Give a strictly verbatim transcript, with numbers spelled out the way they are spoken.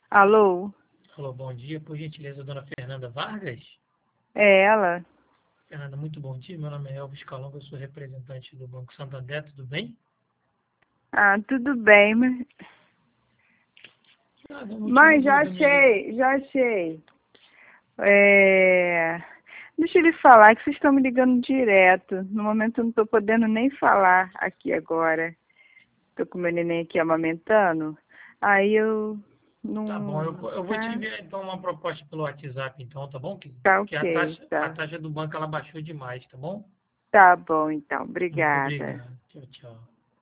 Alô? Alô, bom dia. Por gentileza, dona Fernanda Vargas? É ela? Fernanda, muito bom dia. Meu nome é Elvis Calonga, eu sou representante do Banco Santander, tudo bem? Ah, tudo bem, mas... Nada, o motivo Mas já do, da minha ligação. achei, já achei. É... Deixa eu lhe falar que vocês estão me ligando direto. No momento eu não estou podendo nem falar aqui agora. Estou com meu neném aqui amamentando. Aí eu Tá bom, eu, não... eu vou te Tá, enviar então uma proposta pelo WhatsApp, então, tá bom? Que, tá que a ok, taxa, a tá. taxa do banco ela baixou demais, tá bom? Tá bom então, Muito obrigada. obrigado. Tchau, tchau.